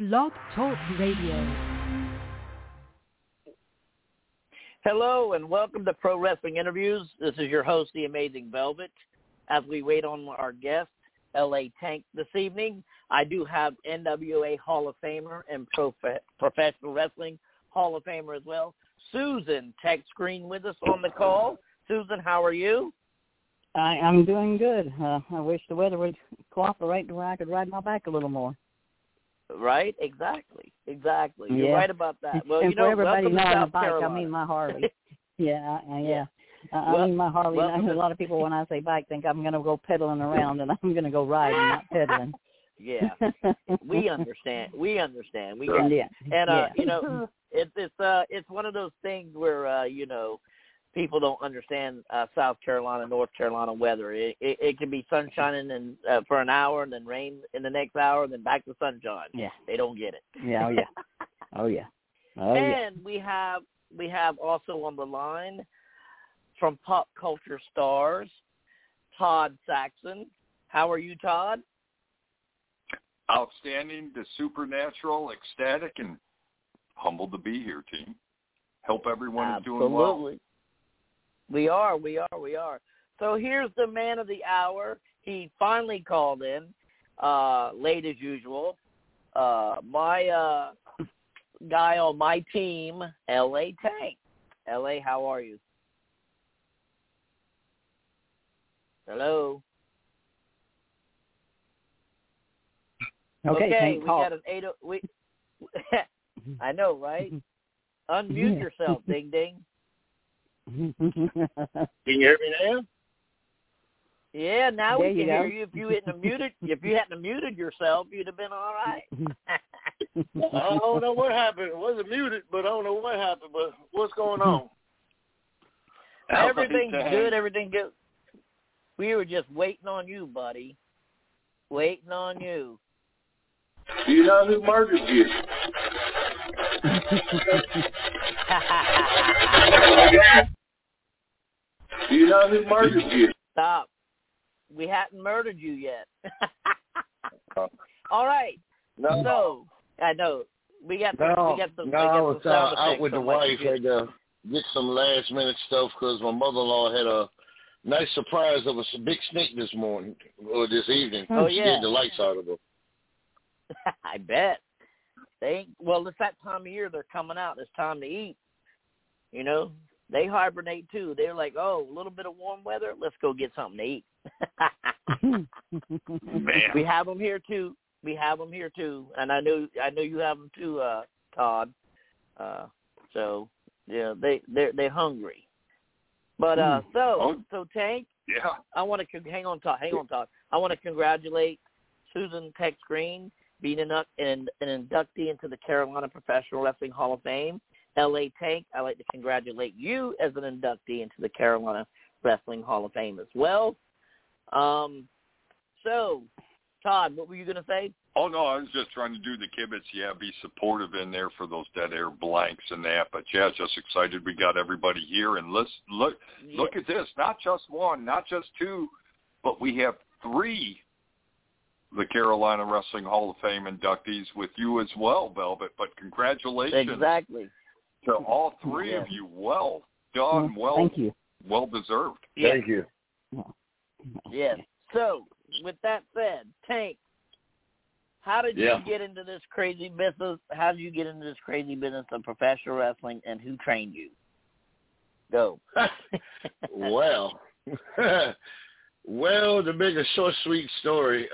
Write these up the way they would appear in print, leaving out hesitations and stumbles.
Blog Talk Radio. Hello and welcome to Pro Wrestling Interviews. This is your host, The Amazing Velvet. As we wait on our guest, L.A. Tank, this evening, I do have NWA Hall of Famer and Professional Wrestling Hall of Famer as well, Susan Tex Green, with us on the call. Susan, how are you? I'm doing good. I wish the weather would cooperate to where I could ride my bike a little more. Right? Exactly. You're Yeah. right about that. Well, and for everybody welcome not to on a South bike, Carolina. I mean my Harley. Yeah. I Well, mean my Harley. welcome A lot of people, when I say bike, think I'm going to go pedaling around, and I'm going to go riding, not pedaling. Yeah, we understand. We get it. Yeah. And it's one of those things where people don't understand South Carolina, North Carolina weather. It can be sunshine and for an hour, and then rain in the next hour, and then back to sunshine. Yeah. They don't get it. Yeah. Oh yeah. And we have also on the line from Pop Culture Stars, Todd Saxon. How are you, Todd? Outstanding, the supernatural, ecstatic, and humbled to be here, team. Hope everyone is doing well. Absolutely. We are. So here's the man of the hour. He finally called in, late as usual. My guy on my team, L.A. Tank. L.A., how are you? Hello? Okay, we got an 8. I know, right? Unmute yourself, ding ding. Can you hear me now? Yeah, now there we can you hear you. If you hadn't muted yourself, you'd have been all right. I don't know what happened. It wasn't muted, but I don't know what happened. But what's going on? Everything's good. Everything good. We were just waiting on you, buddy. Waiting on you. Do you know who murdered you? Do you know who murdered you? Stop. We hadn't murdered you yet. All right. No. So, I know. We got some I sound was out effects with the on my wife. computer. Had to get some last minute stuff because my mother-in-law had a nice surprise of a big snake this morning or this evening. Oh, She yeah. scared the lights out of her. I bet. Well, it's that time of year they're coming out. It's time to eat. They hibernate too. They're like, oh, a little bit of warm weather. Let's go get something to eat. Man. We have them here too. And I know you have them too, Todd. So yeah, they're hungry. But so Tank. Yeah. I want to hang on, Todd. I want to congratulate Susan Tex Green being an inductee into the Carolina Professional Wrestling Hall of Fame. L.A. Tank, I'd like to congratulate you as an inductee into the Carolina Wrestling Hall of Fame as well. So, Todd, what were you going to say? Oh, no, I was just trying to do the kibitz. Yeah, be supportive in there for those dead air blanks and that. But, yeah, just excited we got everybody here. And let's look at this. Not just one, not just two, but we have 3 the Carolina Wrestling Hall of Fame inductees with you as well, Velvet. But congratulations. Exactly. To all 3 of you. Well done. Thank you. Well deserved. Yes. Thank you. Yes. So, with that said, Tank, how did you get into this crazy business? How did you get into this crazy business of professional wrestling, and who trained you? Go. Well, to make a short, sweet story,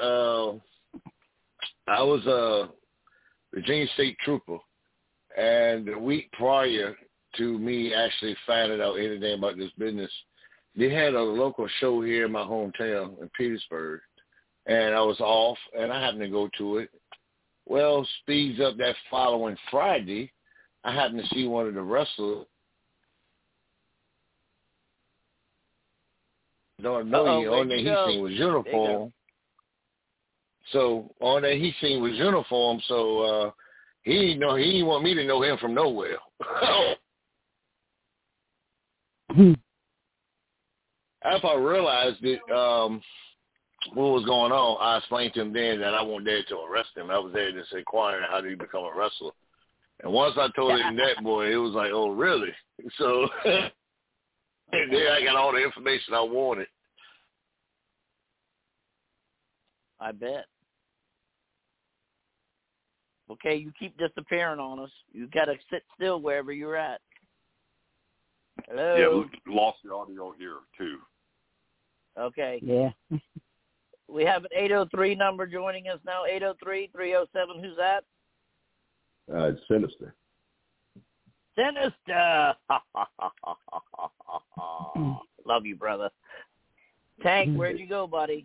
I was a Virginia State trooper, and the week prior to me actually finding out anything about this business, they had a local show here in my hometown in Petersburg, and I was off, and I happened to go to it. Well, speeds up that following Friday, I happened to see one of the wrestlers. On there he seen was uniform. So on there he seen was uniform. So he didn't want me to know him from nowhere. After I realized it, what was going on, I explained to him then that I wasn't there to arrest him. I was there just inquiring how did he become a wrestler. And once I told him that, boy, it was like, oh, really? So then I got all the information I wanted. I bet. Okay, you keep disappearing on us. You got to sit still wherever you're at. Hello? Yeah, lost the audio here, too. Okay. Yeah. We have an 803 number joining us now, 803-307. Who's that? It's Sinister. Sinister. Love you, brother. Tank, where'd you go, buddy?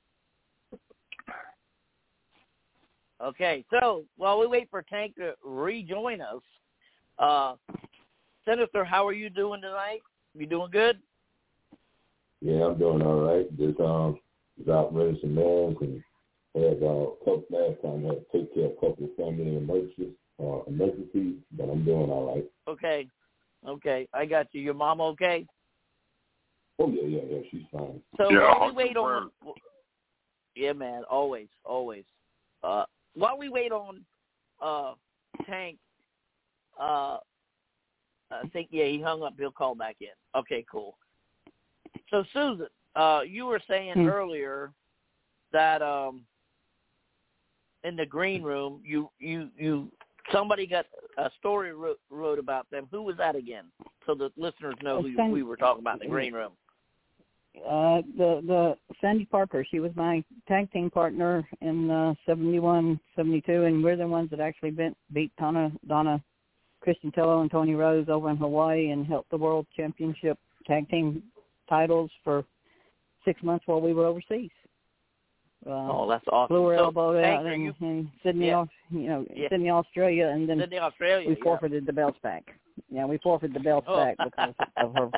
Okay, so while we wait for Tank to rejoin us, Sinister, how are you doing tonight? You doing good? Yeah, I'm doing all right. Just was out running some errands and had a couple last time I had to take care of a couple of family emergencies, but I'm doing all right. Okay, I got you. Your mom okay? Oh yeah, she's fine. So yeah, while we wait on, yeah, man, always. While we wait on Tank, I think he hung up. He'll call back in. Okay, cool. So Susan, you were saying earlier that in the green room, you somebody got a story wrote about them. Who was that again? So the listeners know who we were talking about in the green room. The Sandy Parker. She was my tag team partner in 71, 72, and we're the ones that actually beat Donna, Christian Tello, and Tony Rose over in Hawaii and held the World Championship tag team titles for 6 months while we were overseas. That's awesome. Blew her So, elbow out in Sydney, Sydney, Australia, and then Sydney, Australia, we forfeited the belts back. Yeah, we forfeited the belts back because of her.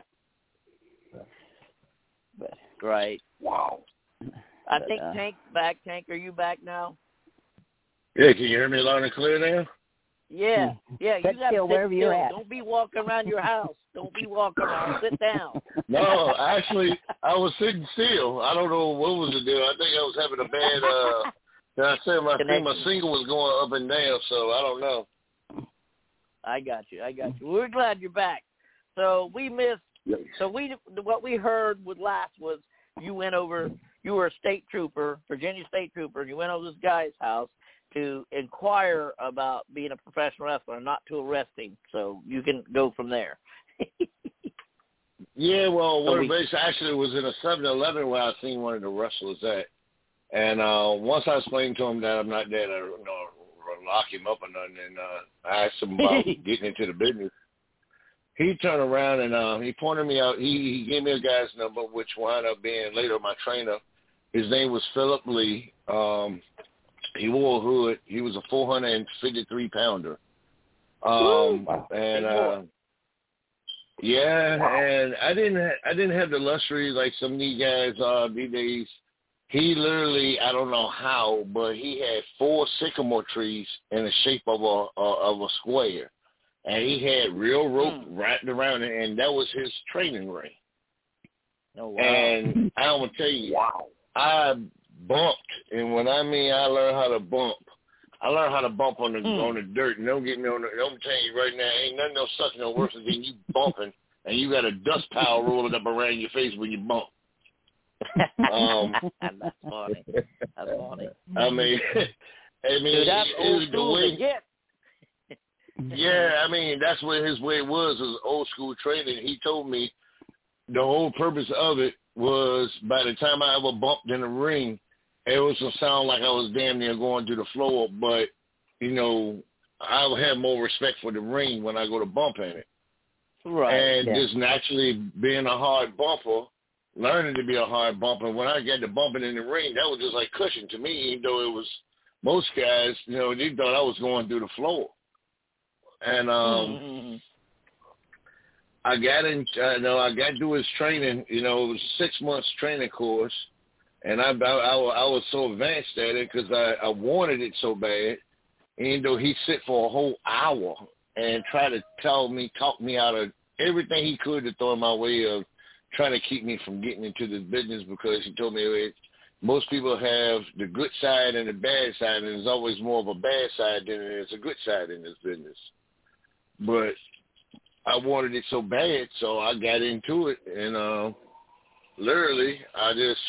But, right. Wow. I think Tank's back. Tank, are you back now? Yeah, can you hear me loud and clear now? Yeah. You got to sit wherever you're at. Don't be walking around your house. Don't be walking around. Sit down. No, actually, I was sitting still. I don't know what was the deal. I think I was having a bad, I said my single was going up and down, so I don't know. I got you. We're glad you're back. So we missed. Yep. So what we heard with last was you went over. You were a state trooper, Virginia state trooper, and you went over this guy's house to inquire about being a professional wrestler, not to arrest him. So you can go from there. Yeah, well, actually it was in a 7-Eleven where I seen one of the wrestlers at. And once I explained to him that I'm not there to lock him up or nothing, and I asked him about getting into the business, he turned around and he pointed me out. He gave me a guy's number, which wound up being later my trainer. His name was Philip Lee. He wore a hood. He was a 453-pounder. And I didn't have the luxury like some of these guys these days. He literally, I don't know how, but he had 4 sycamore trees in the shape of a square, and he had real rope wrapped around it, and that was his training ring. Oh wow! And I'm gonna tell you, I bumped, and when I mean I learned how to bump. I learned how to bump on the dirt, and don't get me on the. I'm telling you right now, ain't nothing such no worse than you bumping, and you got a dust pile rolling up around your face when you bump. That's funny. I mean, Dude, that's old school to get. Yeah, I mean that's what his way was old school training. He told me the whole purpose of it was by the time I ever bumped in the ring, it was to sound like I was damn near going through the floor, but, I would have more respect for the ring when I go to bump in it. Right. And just naturally being a hard bumper, learning to be a hard bumper, when I got to bumping in the ring, that was just like cushion to me, even though it was most guys, they thought I was going through the floor. And I got through his training, it was a 6 months training course. And I was so advanced at it because I wanted it so bad. Even though he sit for a whole hour and try to talk me out of everything he could to throw in my way of trying to keep me from getting into this business, because he told me most people have the good side and the bad side, and there's always more of a bad side than there's a good side in this business. But I wanted it so bad, so I got into it, and literally, I just,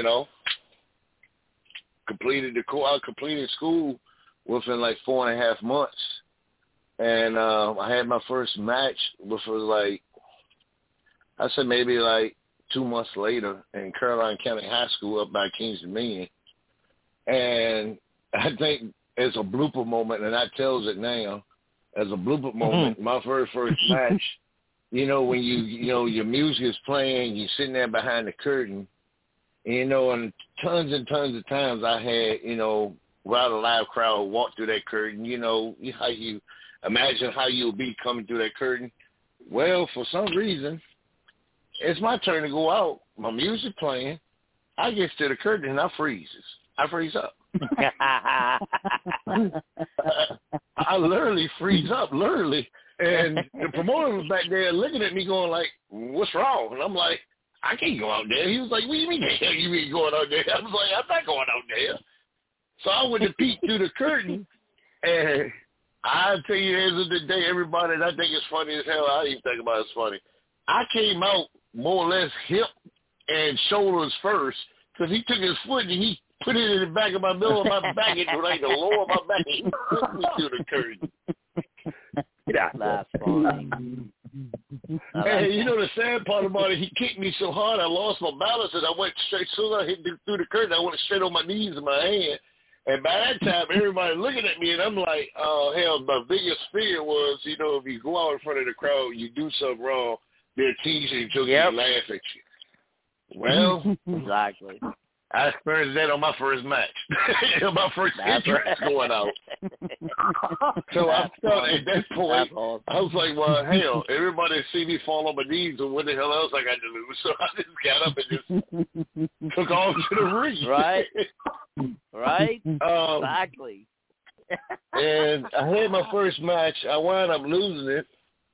completed I completed school within like 4.5 months, and I had my first match, which was like, I said maybe like 2 months later in Caroline County High School up by Kings Dominion, and I think it's a blooper moment, and I tells it now as a blooper moment. My first match. When your music is playing, you're sitting there behind the curtain, and tons and tons of times I had, right a live crowd walk through that curtain, how you imagine how you'll be coming through that curtain. Well, for some reason, it's my turn to go out. My music playing. I get to the curtain and I freeze up. I literally freeze up, literally. And the promoter was back there looking at me going like, what's wrong? And I'm like, I can't go out there. He was like, what do you mean the hell you mean going out there? I was like, I'm not going out there. So I went to peek through the curtain, and I'll tell you, as of the day, everybody, and I think it's funny as hell. I even think about it's funny. I came out more or less hip and shoulders first, because he took his foot and he put it in the back of my middle of my back, into like the lower of my back, and he pushed me through the curtain. Yeah, that's funny. And the sad part about it, he kicked me so hard I lost my balance, and I went straight. As soon as I hit through the curtain, I went straight on my knees and my hand. And by that time, everybody looking at me, and I'm like, oh, hell, my biggest fear was, if you go out in front of the crowd, you do something wrong, they'll tease you until they laugh at you. Well, exactly. I experienced that on my first match, my first entrance going out. So I felt at that point, awesome. I was like, well, hell, everybody see me fall on my knees, and what the hell else I got to do? So I just got up and just took off to the ring. Right. Right? Exactly. And I had my first match. I wound up losing it.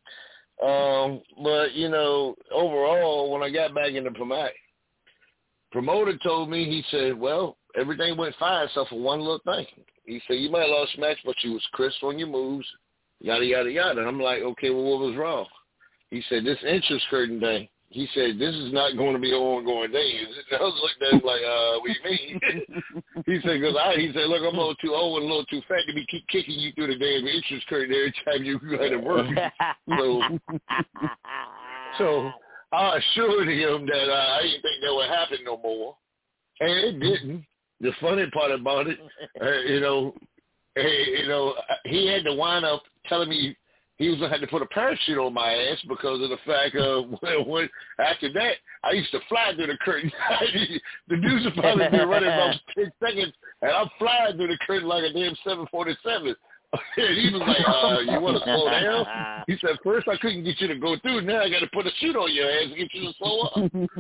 But, overall, when I got back in the promoter told me, he said, well, everything went fine except for one little thing. He said, you might have lost the match, but you was crisp on your moves, yada, yada, yada. And I'm like, okay, well, what was wrong? He said, this entrance curtain thing. He said, this is not going to be an ongoing thing. I was looking at him like, what do you mean? He said, look, I'm a little too old and a little too fat to be keep kicking you through the damn entrance curtain every time you go to work. So I assured him that I didn't think that would happen no more. And it didn't. The funny part about it, he had to wind up telling me he was going to have to put a parachute on my ass because of the fact of when after that, I used to fly through the curtain. The dudes have probably been running about 10 seconds, and I'm flying through the curtain like a damn 747. And he was like, you want to slow down? He said, first I couldn't get you to go through. Now I got to put a chute on your ass to get you to slow up.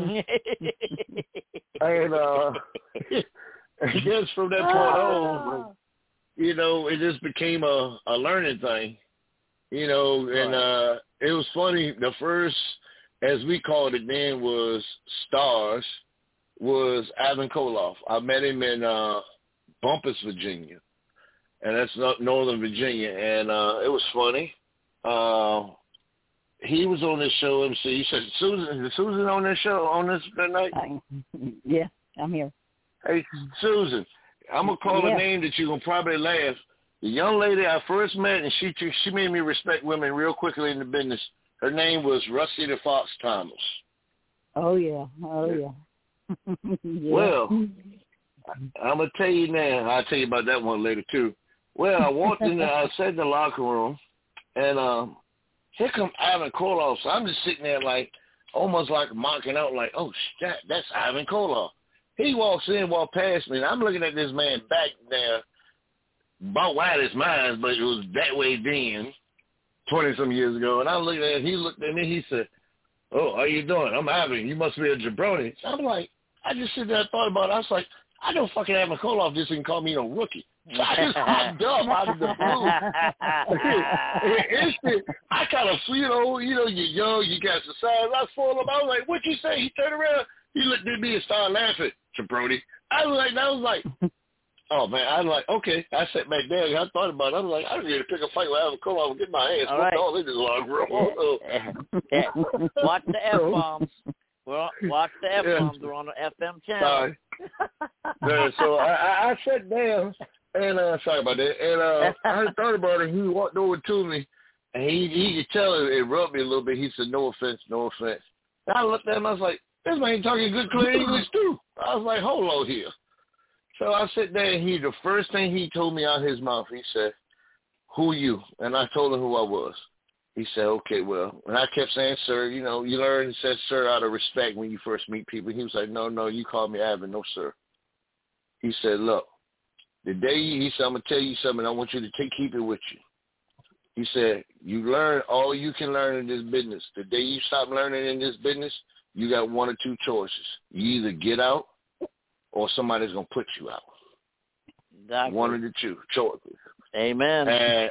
And I guess from that point on, it just became a learning thing. And it was funny. The first, as we called it then, was Stars, was Ivan Koloff. I met him in Bumpus, Virginia. And that's Northern Virginia. And it was funny. He was on this show, MC. You said, is Susan on this show, on this night? Yeah, I'm here. Hey, Susan, I'm going to call a name that you're going to probably laugh. The young lady I first met, and she made me respect women real quickly in the business. Her name was Rusty the Fox Thomas. Oh, yeah. Yeah. Well, I'm going to tell you now. I'll tell you about that one later, too. Well, I walked in there. I sat in the locker room, and here come Ivan Koloff. So I'm just sitting there like almost like mocking out like, oh, shit, that's Ivan Koloff. He walks past me, and I'm looking at this man back there, about wide as mine, but it was that way then, 20-some years ago. And I looked at him, he looked at me, he said, oh, how you doing? I'm Ivan. You must be a jabroni. So I'm like, I just sit there and thought about it. I was like, I know fucking Ivan Koloff just didn't call me no rookie. So I just popped up out of the blue. I kind of, you're young, you got some size. I fooled him. I was like, what you say? He turned around. He looked at me and started laughing. Jabroni. I was like, oh, man, I was like, okay. I sat back there and I thought about it. I was like, I'm ready to pick a fight with Alvin Coleman and get my ass whooped all in this long room. Yeah. Watch the F-bombs. Watch the F-bombs. We're on the FM channel. Sorry. So I sat down, and sorry about that. And I thought about it. He walked over to me, and he could tell it rubbed me a little bit. He said, no offense, no offense. And I looked at him. I was like, this man talking good, clear English, too. I was like, hold on here. So I sat there, and the first thing he told me out of his mouth, he said, who you? And I told him who I was. He said, okay, well. And I kept saying, sir, you learn, he said, sir, out of respect when you first meet people. He was like, no, you call me Alvin. No, sir. He said, look, the day he said, I'm going to tell you something. I want you to keep it with you. He said, you learn all you can learn in this business. The day you stop learning in this business, you got one or two choices. You either get out or somebody's going to put you out. Exactly. One of the two choices. Amen. And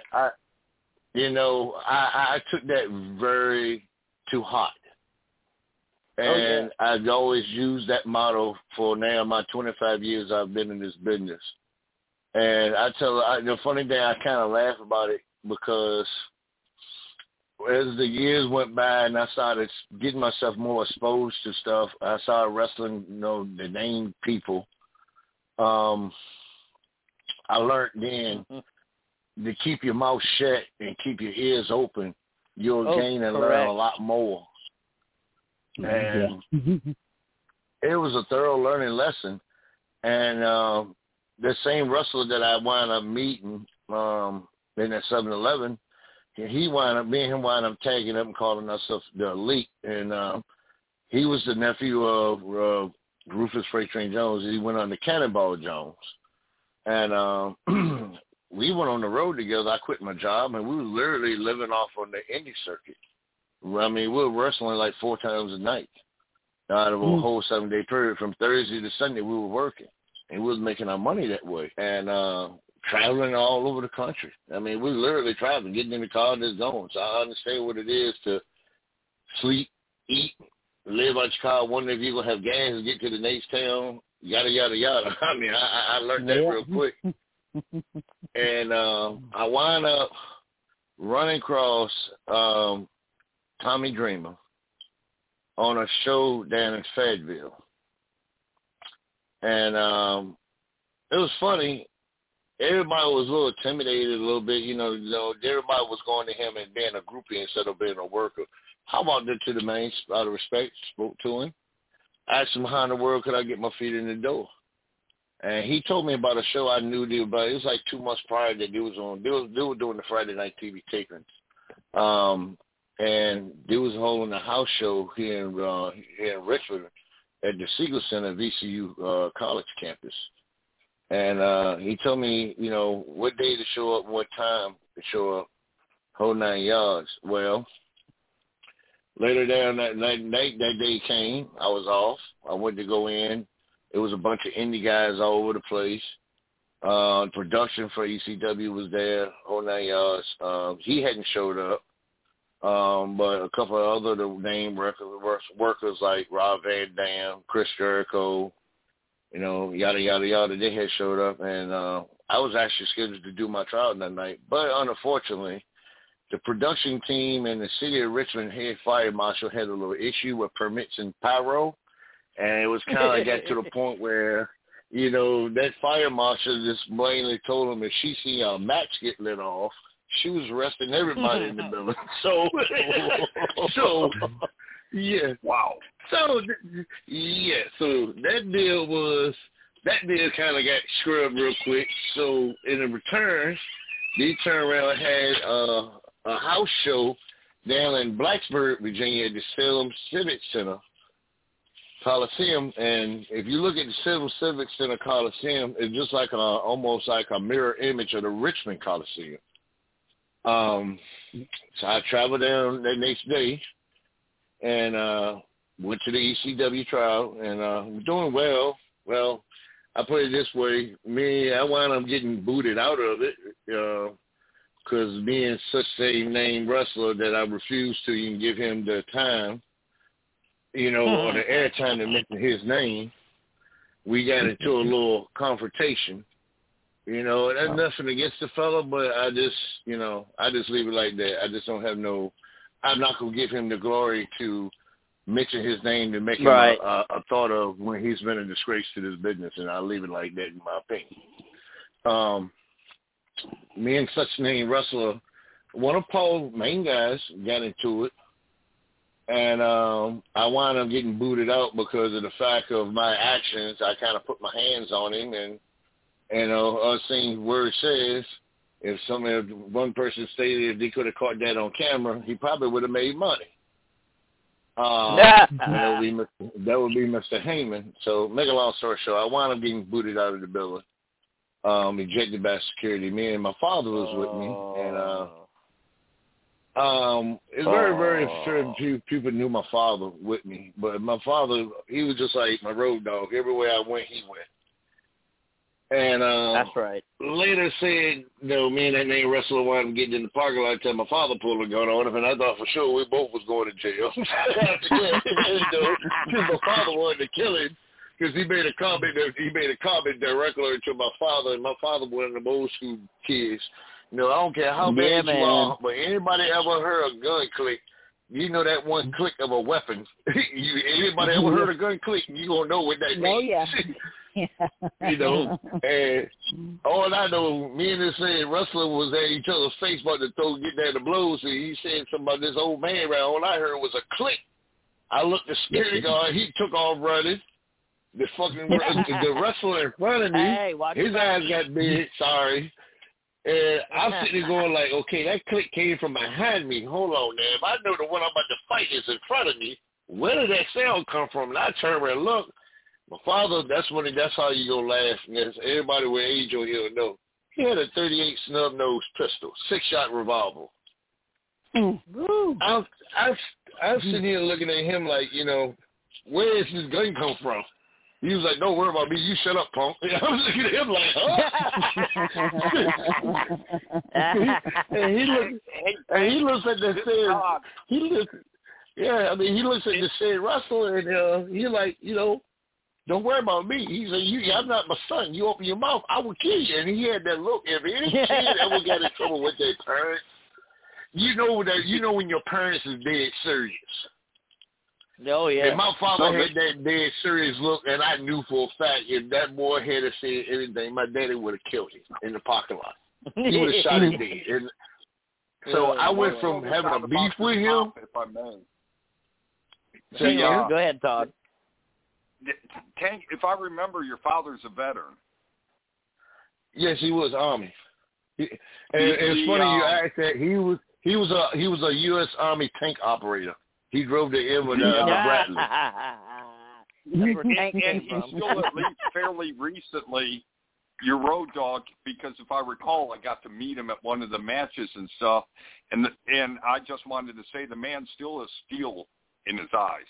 I took that very to heart. And I've always used that motto for now my 25 years I've been in this business. And the funny thing, I kind of laugh about it because as the years went by and I started getting myself more exposed to stuff, I started wrestling, the named people. I learned then to keep your mouth shut and keep your ears open. You'll gain and learn a lot more. And it was a thorough learning lesson. And the same wrestler that I wound up meeting in that 7-Eleven, me and him wound up tagging up and calling ourselves the Elite. And he was the nephew of Rufus Freight Train Jones. He went on the Cannonball Jones. And we went on the road together. I quit my job, and we were literally living off on the indie circuit. I mean, we were wrestling like 4 times a night out of a whole 7-day period. From Thursday to Sunday, we were working, and we was making our money that way. And traveling all over the country. I mean, we were literally traveling, getting in the car and just going. So I understand what it is to sleep, eat, live out your car, wonder if you're going to have gas to get to the next town, yada, yada, yada. I mean, I learned that real quick. And I wound up running across Tommy Dreamer on a show down in Fayetteville. And it was funny. Everybody was a little intimidated a little bit. Everybody was going to him and being a groupie instead of being a worker. How about that to the man, out of respect, spoke to him. Asked him how in the world could I get my feet in the door. And he told me about a show I knew about. It was like 2 months prior that they were doing the Friday night TV tapings. And they was holding a house show here in Richmond at the Siegel Center, VCU college campus. And he told me, what day to show up and what time to show up, whole 9 yards. Well, later down that night, that day came. I was off. I went to go in. It was a bunch of indie guys all over the place. Production for ECW was there, whole 9 yards. He hadn't showed up. But a couple of other named workers like Rob Van Dam, Chris Jericho, yada, yada, yada, they had showed up. And I was actually scheduled to do my trial that night. But unfortunately, the production team and the city of Richmond head fire marshal had a little issue with permits and pyro. And it was kind of got to the point where, that fire marshal just blatantly told him if she see a match get lit off, she was arresting everybody in the building. So, yeah. Wow. So, yeah. So that deal kind of got scrubbed real quick. So in return, they turned around and had a house show down in Blacksburg, Virginia, at the Salem Civic Center Coliseum. And if you look at the Salem Civic Center Coliseum, it's just like almost like a mirror image of the Richmond Coliseum. So I traveled down that next day and went to the ECW trial, and doing well. Well, I put it this way, I wound up getting booted out of it because being such a named wrestler that I refused to even give him the time, or the airtime to mention his name. we got into a little confrontation. You know, and that's nothing against the fella, but I just leave it like that. I just don't have I'm not going to give him the glory to mention his name to make him a thought of when he's been a disgrace to this business, and I'll leave it like that in my opinion. Me and such name wrestler, one of Paul's main guys, got into it, and I wound up getting booted out because of the fact of my actions. I kind of put my hands on him, and us seeing where it says, if one person stated if they could have caught that on camera, he probably would have made money. That would be Mr. Heyman. So, make a long story short, I wound up getting booted out of the building, ejected by security. Me and my father was with me, and it's very, very few people knew my father with me. But my father, he was just like my road dog. Everywhere I went, he went. And that's right. Later said, me and that name wrestler wanted to get in the parking lot until my father pulled a gun on him, and I thought for sure we both was going to jail. My father wanted to kill him because he made a comment directly to my father, and my father was one of the old school kids. I don't care how bad you are, but anybody ever heard a gun click, you know that one click of a weapon. Anybody ever heard a gun click, you gonna know what that means. Oh yeah. And all I know, me and this wrestler was at each other's face about to get down the blows. And he said something about this old man around. All I heard was a click. I looked at the security guard. He took off running. The wrestler in front of me, his eyes got big. Sorry. And I'm sitting there going like, okay, that click came from behind me. Hold on, man. If I know the one I'm about to fight is in front of me, where did that sound come from? And I turned around and looked. My father, that's how you gonna laugh. And everybody with age on here will know. He had a .38 snub-nosed pistol, 6-shot revolver. I'm sitting here looking at him like, where is this gun come from? He was like, don't worry about me. You shut up, punk. And I was looking at him like, huh? and he looks at the he looks at the said wrestler, and he's like, don't worry about me. He said, I'm not my son. You open your mouth, I will kill you. And he had that look. If any kid ever got in trouble with their parents, you know when your parents is dead serious. Oh, yeah. And my father had that dead serious look, and I knew for a fact if that boy had said anything, my daddy would have killed him in the parking lot. He would have shot him dead. And so I went from having a beef with him. If I may. Go ahead, Todd. Tank, if I remember, your father's a veteran. Yes, he was Army. It's funny you asked that. He was a U.S. Army tank operator. He drove the M with Bradley. And he's still at least fairly recently your road dog, because if I recall, I got to meet him at one of the matches and stuff, and I just wanted to say the man still has steel in his eyes.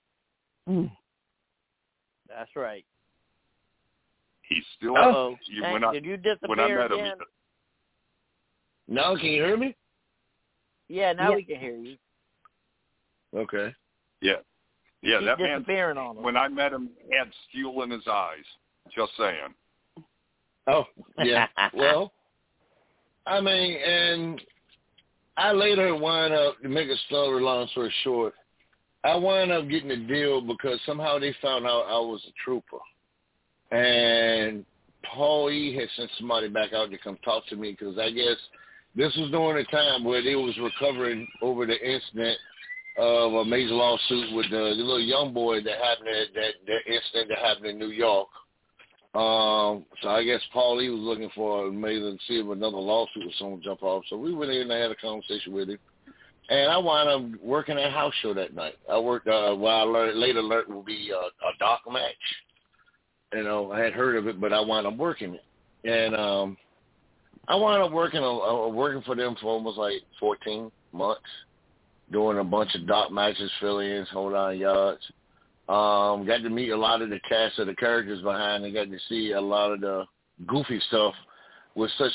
That's right. He's still. Did you disappear when I met again? him? Now can you hear me? Yeah, now we can hear you. Okay. Yeah, that man. On him. When I met him, he had steel in his eyes. Just saying. Oh, yeah. Well, I mean, and I later wound up, to make a story long story short, I wound up getting a deal because somehow they found out I was a trooper. And Paul E. had sent somebody back out to come talk to me because I guess this was during a time where they was recovering over the incident of a major lawsuit with the little young boy that happened at that incident that happened in New York. So I guess Paul E. was looking for maybe to see if another lawsuit was someone jump off. So we went in and had a conversation with him. And I wound up working at a house show that night. I worked what I later learned would be a dark match. I had heard of it, but I wound up working it. And I wound up working for them for almost like 14 months, doing a bunch of dark matches, fill-ins, hold-on yards. Got to meet a lot of the cast of the characters behind it. Got to see a lot of the goofy stuff with such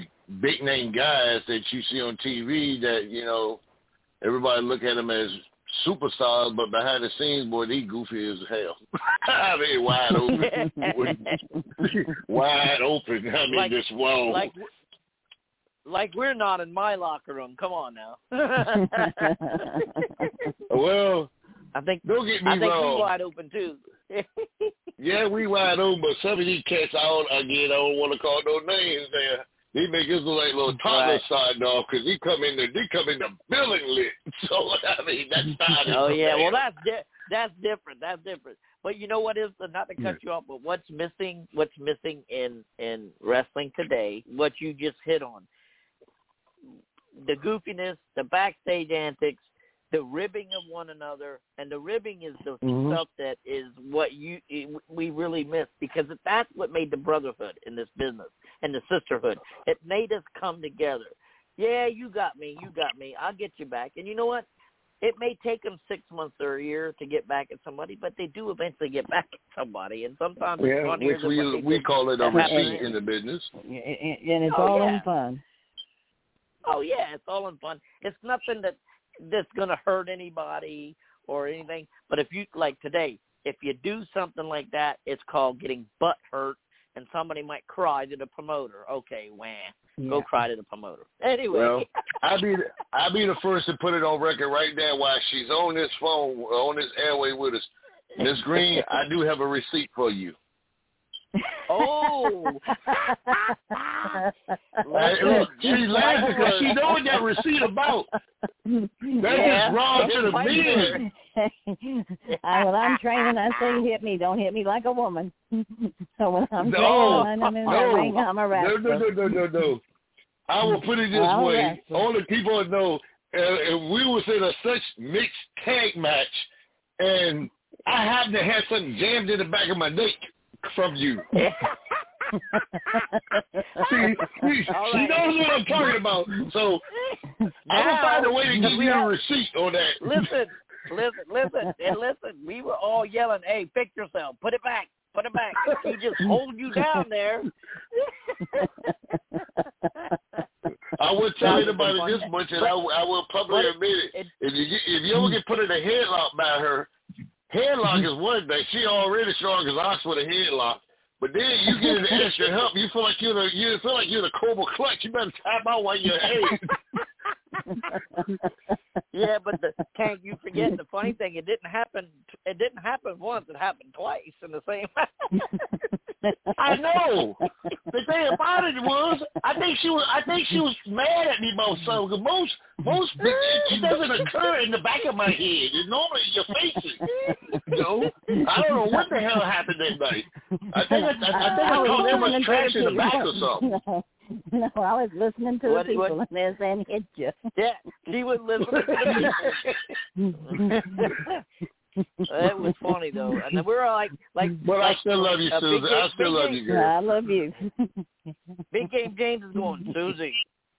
big name guys that you see on TV that, everybody look at them as superstars, but behind the scenes, boy, they goofy as hell. I mean, wide open. Wide open. I mean, like, just wow. Like we're not in my locker room. Come on now. Well, I think don't get me I think wrong. we wide open too. Yeah, we wide open, but some of these cats, I don't want to call no names there. They make us look like little toddlers starting off because they come in the building lit. So, I mean, that's not Oh, yeah. Well, that's different. That's different. But you know what is, not to cut you off, but what's missing in wrestling today, what you just hit on, the goofiness, the backstage antics, the ribbing of one another, and the ribbing is the stuff that is what we really miss, because that's what made the brotherhood in this business and the sisterhood. It made us come together. Yeah, you got me, I'll get you back. And you know what? It may take them 6 months or a year to get back at somebody, but they do eventually get back at somebody. And sometimes it's funnier than what we call it a receipt in the business. And it's all in fun. Oh, yeah, it's all in fun. It's nothing that's going to hurt anybody or anything. But if you, like today, if you do something like that, it's called getting butt hurt, and somebody might cry to the promoter. Okay, go cry to the promoter. Anyway. Well, I'll be the first to put it on record right now while she's on this phone, on this airway with us. Miss Green, I do have a receipt for you. Oh. Look, she's laughing because she knows what that receipt about. That's just wrong to the men. When I'm training, I say hit me. Don't hit me like a woman. So when I'm training, I'm in the ring, I'm a wrestler. No. I will put it this way. All the people know, if we was in a such mixed tag match, and I happen to have something jammed in the back of my neck from you. She knows what I'm talking about. So I'm going to find a way to give you a receipt on that. Listen. We were all yelling, hey, fix yourself. Put it back. He just hold you down there. I would tell anybody this much, and I will publicly admit it. If you ever get put in a headlock by her, headlock is one thing. She already strong as ox with a headlock. But then you get an extra help. You feel like you're the Cobra Clutch. You better tap out while you're ahead. Yeah, but Tank, you forget the funny thing. It didn't happen once. It happened twice in the same match. I know. The thing about it was, I think she was mad at me about something. Because most it doesn't occur in the back of my head. It's normally in your faces. I don't know what the hell happened that night. I think I caught too much trash in the back or something. No, I was listening to the people, and they're saying hit you. Yeah, she was listening to the people. That was funny, though. And then we were like. But I still love you, Susan. I still love you, girl. I love you. Big Game James is going, Susie.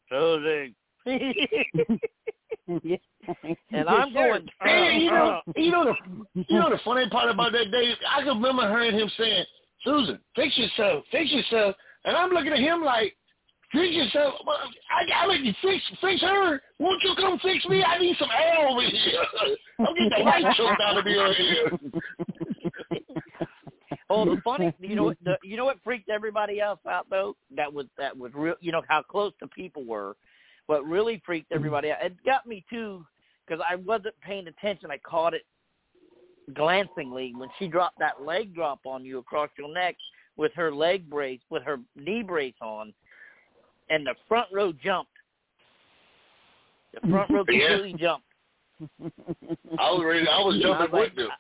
And I'm going. You know the funny part about that day? I can remember hearing him saying, "Susan, fix yourself." And I'm looking at him like, fix yourself. I let you fix her. Won't you come fix me? I need some air over here. I'm getting the light choked out of me over here. Oh, the funny, you know what freaked everybody else out though? That was real. You know how close the people were. What really freaked everybody out, it got me too, because I wasn't paying attention. I caught it glancingly when she dropped that leg drop on you across your neck with her leg brace, with her knee brace on, and the front row jumped. The front row completely jumped. I was jumping with them.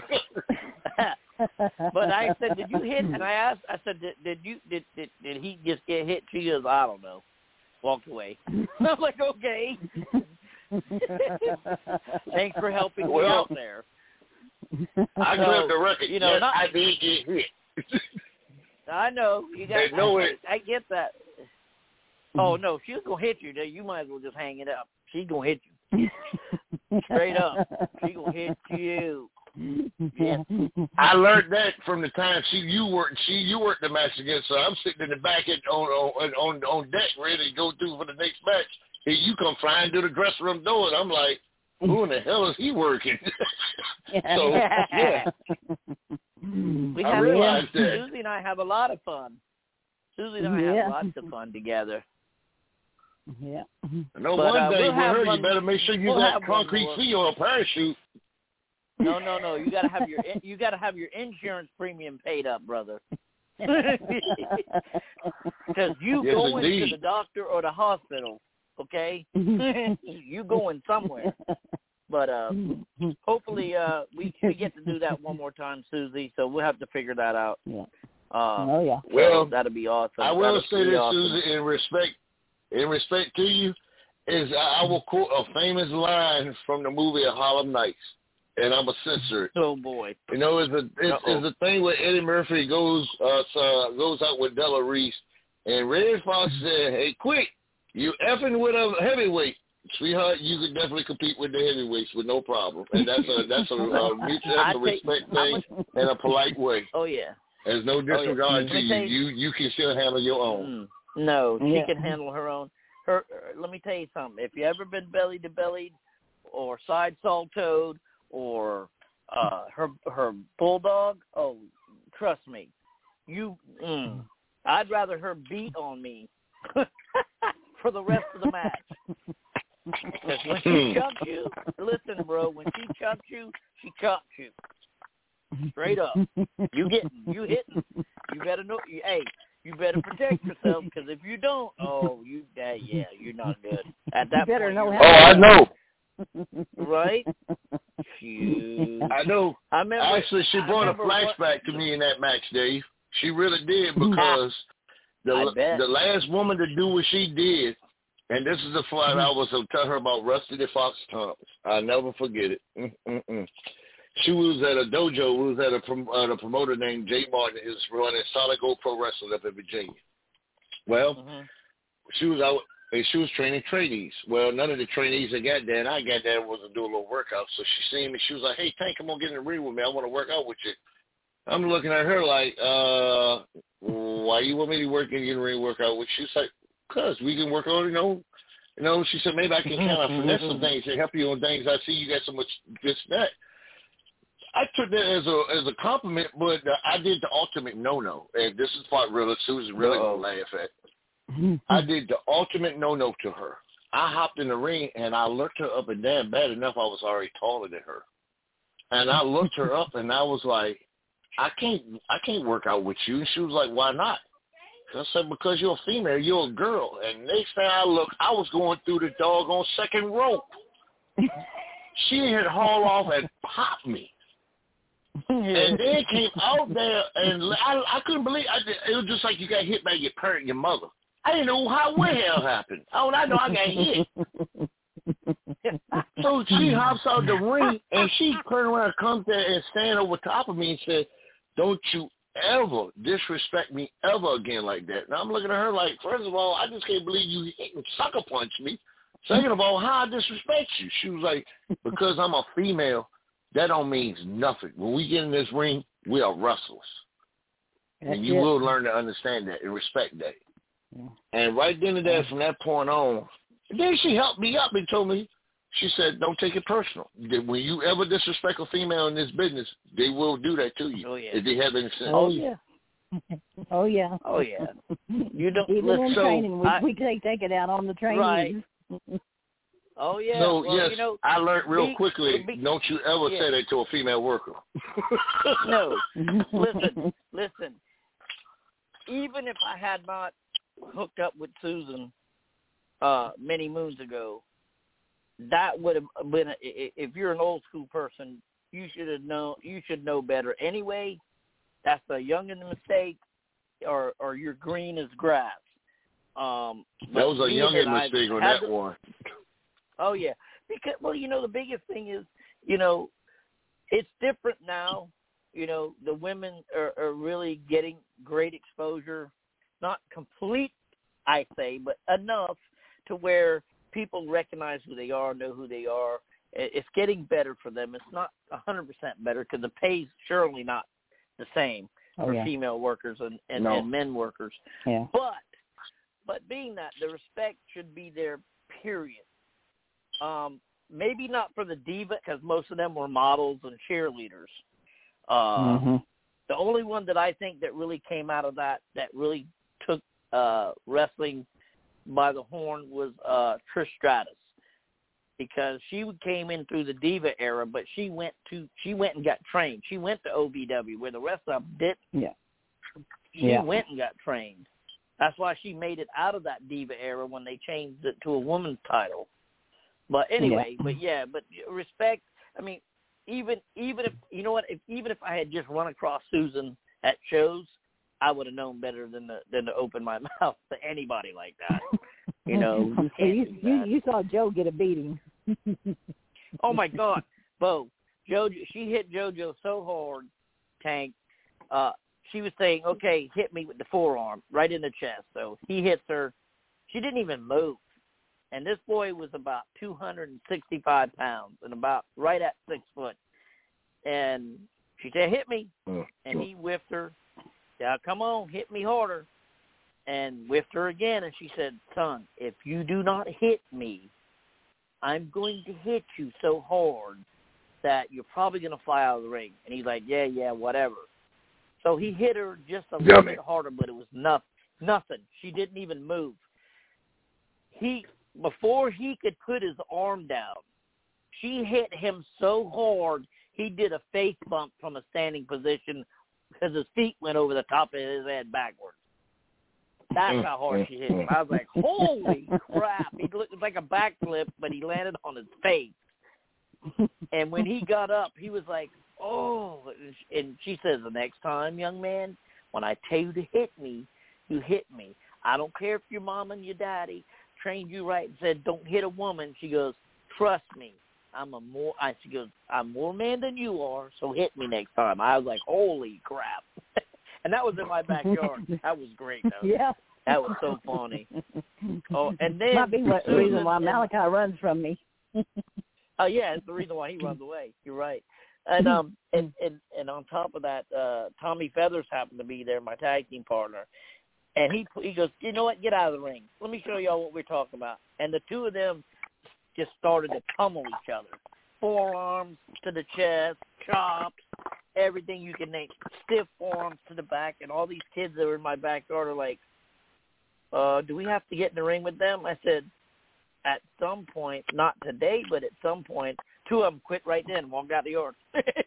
But I said, "Did you hit?" And I said, "Did he just get hit?" She goes, "I don't know." Walked away. I'm like, okay. Thanks for helping me out there. I clipped the record. Yes, I did get hit. I know. You got. I get that. Oh no, if she was gonna hit you, you might as well just hang it up. She's gonna hit you. Straight up. She's gonna hit you. Yeah. I learned that from the time you worked the match against her. I'm sitting in the back on deck ready to go through for the next match. And you come flying through the dressing room door, and I'm like, who in the hell is he working? So, yeah. I realized that. Susie and I have a lot of fun. Susie and I have lots of fun together. Yeah. No, But, one thing we'll with have her, one, you better make sure you we'll got have concrete one fee or a parachute. No. You gotta have your insurance premium paid up, brother. Because you going to the doctor or the hospital, okay? You going somewhere. But hopefully we get to do that one more time, Susie. So we'll have to figure that out. Yeah. So Well, that'll be awesome. I will say this, awesome. Susie, in respect to you, is I will quote a famous line from the movie Harlem Nights, and I'm a censor it. Oh boy! You know, it's a thing where Eddie Murphy goes out with Della Reese, and Red Fox said, "Hey, quick, you effing with a heavyweight, sweetheart. You could definitely compete with the heavyweights with no problem." And that's a mutual respect thing in a polite way. Oh yeah. There's no disregard to you. You can still handle your own. No, she can handle her own. Let me tell you something. If you ever been belly to belly, or side saw-toed, or her bulldog, oh, trust me, I'd rather her beat on me for the rest of the match. Because when she chucks you, listen, bro, when she chucks you, she chucks you. Straight up. You hitting. You better know. Hey, you better protect yourself, because if you don't, you're not good. At that better point, know how. I know. Right? Shoot. I know. Actually, she brought a flashback to me in that match, Dave. She really did, because the last woman to do what she did, and this is the fight I was going to tell her about, Rusty the Fox Thomas. I'll never forget it. She was at a dojo. We was at a promoter named Jay Martin, who's running Solid Gold Pro Wrestling up in Virginia. Well, she was out, and she was training trainees. Well, none of the trainees that got there, and I got there, was to do a little workout. So she seen me. She was like, "Hey, Tank, come on, get in the ring with me. I want to work out with you." I'm looking at her like, why you want me to get in the ring work out with you? She's like, "Cause we can work on, you know." She said, "Maybe I can kind of finesse some things and help you on things. I see you got so much this and that." I took that as a compliment, but I did the ultimate no-no. And this is the part really Susan really going to laugh at. I did the ultimate no-no to her. I hopped in the ring, and I looked her up and down bad enough I was already taller than her. And I looked her up, and I was like, I can't work out with you. And she was like, "Why not?" I said, "Because you're a female. You're a girl." And next time I looked, I was going through the doggone second rope. She had hauled off and popped me. And then came out there, and I couldn't believe it was just like you got hit by your parent and your mother. I didn't know what the hell happened. Oh, I know I got hit. So she hops out the ring, and she turned around, comes there, and stand over top of me and said, "Don't you ever disrespect me ever again like that." And I'm looking at her like, first of all, I just can't believe you hit and sucker punch me. Second of all, how I disrespect you? She was like, "Because I'm a female, that don't mean nothing. When we get in this ring, we are wrestlers." And you will learn to understand that and respect that. Yeah. And right then and there, from that point on, then she helped me up and told me, she said, "Don't take it personal. When you ever disrespect a female in this business, they will do that to you if they have any sense." Oh, yeah. Oh, yeah. Oh, yeah. You don't even in training, we take it out on the trainees. Right. Oh, yeah. So, well, yes, I learned real quickly, don't you ever say that to a female worker. No. Listen. Even if I had not hooked up with Susan many moons ago, that would have been, if you're an old school person, you should know better. Anyway, that's a young in the mistake, or you're green as grass. That was a young in mistake on that one. Oh, yeah. Because, the biggest thing is, it's different now. The women are really getting great exposure. Not complete, I say, but enough to where people recognize who they are, know who they are. It's getting better for them. It's not 100% better because the pay's surely not the same for female workers and men workers. Yeah. But being that, the respect should be there, period. maybe not for the diva, because most of them were models and cheerleaders. The only one that I think that really came out of that really took wrestling by the horn was Trish Stratus, because she came in through the diva era, but she went and got trained. She went to OVW, where the rest of them didn't. Yeah. She went and got trained. That's why she made it out of that diva era when they changed it to a woman's title. But anyway, but respect. I mean, even if you know what, even if I had just run across Susan at shows, I would have known better than to open my mouth to anybody like that. You know, you saw Joe get a beating. Oh my God, Bo, she hit JoJo so hard, Tank. She was saying, "Okay, hit me with the forearm right in the chest." So he hits her. She didn't even move. And this boy was about 265 pounds and about right at 6 foot. And she said, "Hit me." And he whiffed her. "Yeah, come on, hit me harder." And whiffed her again. And she said, "Son, if you do not hit me, I'm going to hit you so hard that you're probably going to fly out of the ring." And he's like, yeah, whatever. So he hit her just a little bit harder, but it was nothing. She didn't even move. Before he could put his arm down, she hit him so hard he did a face bump from a standing position because his feet went over the top of his head backwards. That's how hard she hit him. I was like, holy crap. He looked like a backflip, but he landed on his face. And when he got up, he was like, "Oh." And she says, "The next time, young man, when I tell you to hit me, you hit me. I don't care if your mom and your daddy trained you right and said, don't hit a woman." She goes, "Trust me, she goes, I'm more man than you are, so hit me next time." I was like, holy crap. And that was in my backyard. That was great, though. Yeah. That was so funny. Oh, and then might be the reason why Malachi runs from me. Oh, yeah, it's the reason why he runs away. You're right. And and on top of that, Tommy Feathers happened to be there, my tag team partner. And he goes, "You know what? Get out of the ring. Let me show y'all what we're talking about." And the two of them just started to pummel each other. Forearms to the chest, chops, everything you can name. Stiff forearms to the back. And all these kids that were in my backyard are like, "Do we have to get in the ring with them?" I said, at some point, not today, but at some point, two of them quit right then, walked out the yard.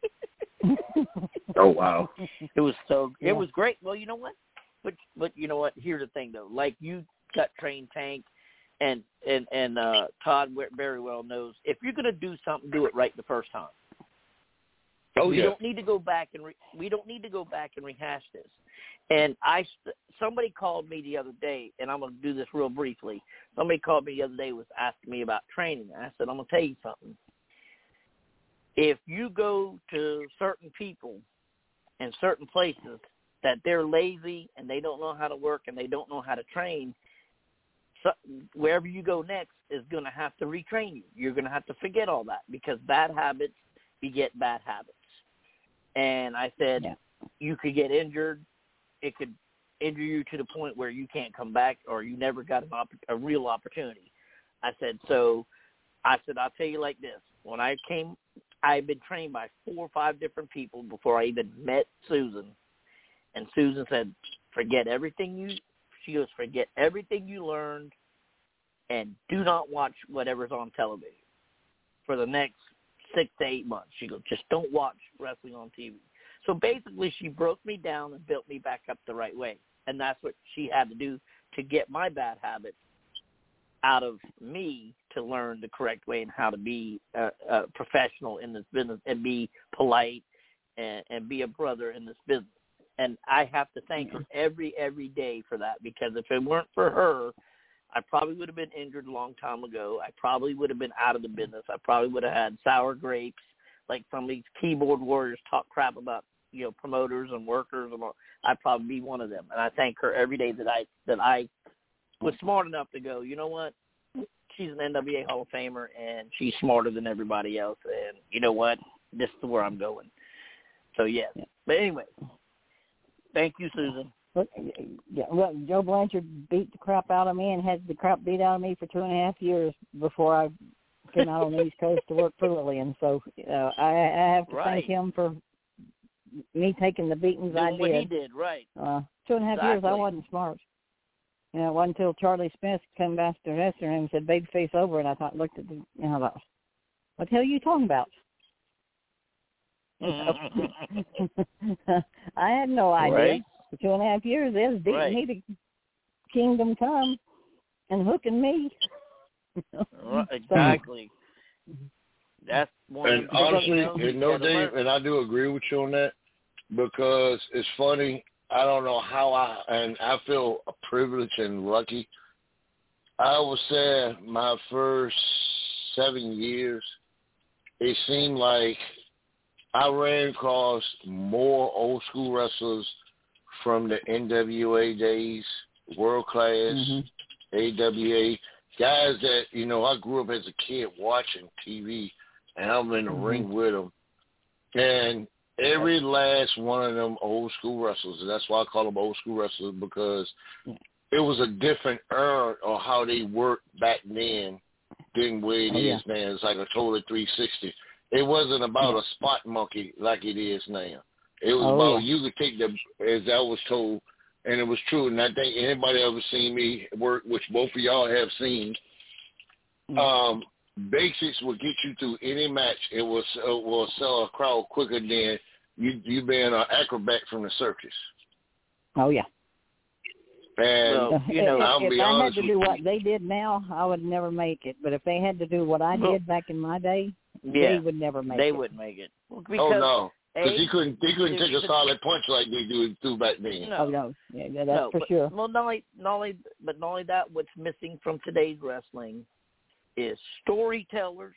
Oh, wow. It was great. Well, you know what? But you know what? Here's the thing, though. Like, you got trained, Tank, and Todd very well knows, if you're going to do something, do it right the first time. Oh, we yeah. don't need to go back and rehash this. And somebody called me the other day, and I'm going to do this real briefly. Somebody called me the other day, was asking me about training. I said, I'm going to tell you something. If you go to certain people in certain places that they're lazy and they don't know how to work and they don't know how to train, so wherever you go next is going to have to retrain you. You're going to have to forget all that, because bad habits beget bad habits. And I said, You could get injured. It could injure you to the point where you can't come back, or you never got a real opportunity. I said, I'll tell you like this. When I had been trained by 4 or 5 different people before I even met Susan. And Susan said, forget everything you learned, and do not watch whatever's on television for the next 6 to 8 months. She goes, just don't watch wrestling on TV. So basically, she broke me down and built me back up the right way. And that's what she had to do to get my bad habits out of me, to learn the correct way and how to be a professional in this business and be polite and be a brother in this business. And I have to thank her every day for that, because if it weren't for her, I probably would have been injured a long time ago. I probably would have been out of the business. I probably would have had sour grapes, like some of these keyboard warriors talk crap about, promoters and workers. I'd probably be one of them. And I thank her every day that I was smart enough to go, you know what? She's an NWA Hall of Famer, and she's smarter than everybody else. And you know what? This is where I'm going. So, yes. But anyway, thank you, Susan. Well, Joe Blanchard beat the crap out of me and had the crap beat out of me for 2.5 years before I came out on the East Coast to work for Lillian. So I have to thank him for me taking the beatings I did. What he did, right. 2.5 years, I wasn't smart. You know, it wasn't until Charlie Smith came back to Esther and said, "Babyface over," and I looked at the, I thought, what the hell are you talking about? I had no idea. Right. For 2.5 years, they was beating me to Kingdom Come and hooking me. Exactly. That's one. And honestly, Dave, and I do agree with you on that, because it's funny. I don't know how I feel privileged and lucky. I would say my first 7 years, it seemed like I ran across more old school wrestlers from the NWA days, World Class, AWA, guys that, you know, I grew up as a kid watching TV, and I'm in the ring with them. And every last one of them old school wrestlers, and that's why I call them old school wrestlers, because it was a different era of how they worked back then than where it is now. It's like a total 360. It wasn't about a spot monkey like it is now. It was about you could take the, as I was told, and it was true, and I think anybody ever seen me work, which both of y'all have seen, basics will get you through any match. It will sell a crowd quicker than you being an acrobat from the circus. Oh, yeah. And, well, you know, if I had to do what they did now, I would never make it. But if they had to do what I did back in my day, they would never make it. They wouldn't make it. Because, oh, no. Because he couldn't take a solid punch like they do back then. No. Oh, no. Yeah, that's for sure. Well, not only that, what's missing from today's wrestling is storytellers,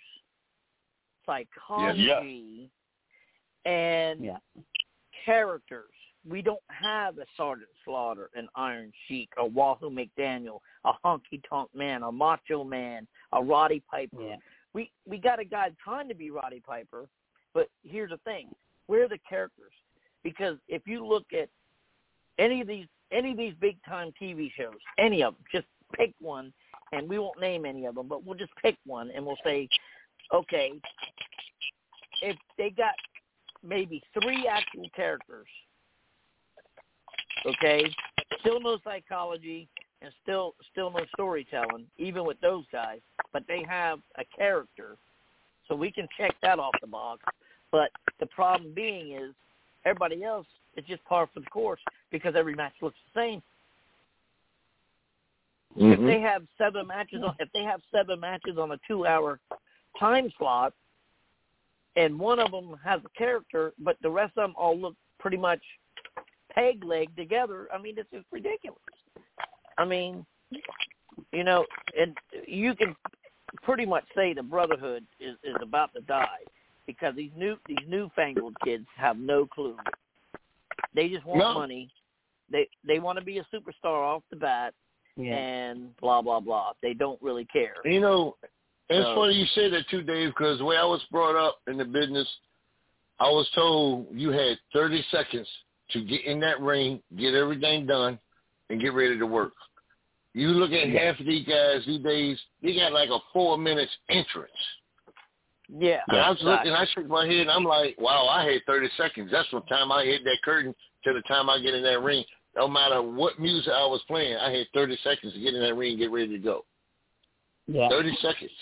psychology, and characters. We don't have a Sergeant Slaughter, an Iron Sheik, a Wahoo McDaniel, a Honky Tonk Man, a Macho Man, a Roddy Piper. Yeah. We got a guy trying to be Roddy Piper, but here's the thing. Where are the characters? Because if you look at any of these big-time TV shows, any of them, just pick one, and we won't name any of them, but we'll just pick one, and we'll say, okay, if they got maybe 3 actual characters, okay, still no psychology and still no storytelling, even with those guys, but they have a character, so we can check that off the box. But the problem being is everybody else is just par for the course because every match looks the same. If they have 7 matches on a 2-hour time slot, and one of them has a character, but the rest of them all look pretty much peg-legged together, I mean, it's just ridiculous. I mean, you know, and you can pretty much say the Brotherhood is about to die because these newfangled kids have no clue. They just want money. They want to be a superstar off the bat, and blah, blah, blah. They don't really care. You know, it's funny you say that too, Dave, because the way I was brought up in the business, I was told you had 30 seconds to get in that ring, get everything done, and get ready to work. You look at half of these guys these days, they got like a 4 minutes entrance. Yeah. And I was looking, I shook my head, and I'm like, wow, I had 30 seconds. That's from the time I hit that curtain to the time I get in that ring. No matter what music I was playing, I had 30 seconds to get in that ring and get ready to go. Yeah. 30 seconds.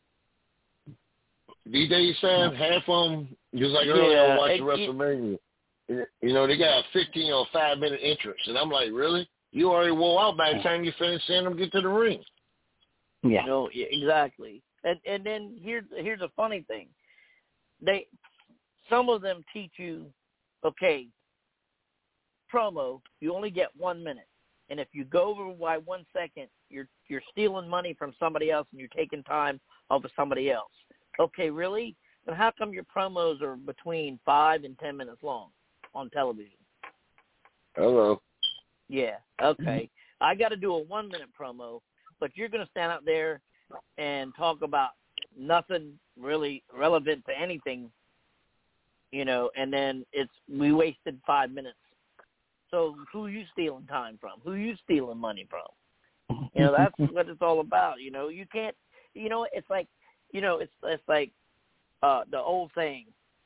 These days, Sam, half of them, just like earlier, I was watching WrestleMania. You know, they got a 15 or 5-minute entrance. And I'm like, really? You already wore out by the time you finish seeing them get to the ring. Yeah. No, exactly. And then here's a funny thing. Some of them teach you, okay, promo, you only get 1 minute. And if you go over by 1 second, you're stealing money from somebody else and you're taking time off of somebody else. Okay, really? Then how come your promos are between 5 and 10 minutes long on television? Hello. Yeah, okay. I got to do a 1-minute promo, but you're going to stand out there and talk about nothing really relevant to anything, you know, and then we wasted 5 minutes. So who you stealing time from? Who you stealing money from? You know, that's what it's all about. You know, you can't, you know, it's like it's like the old saying,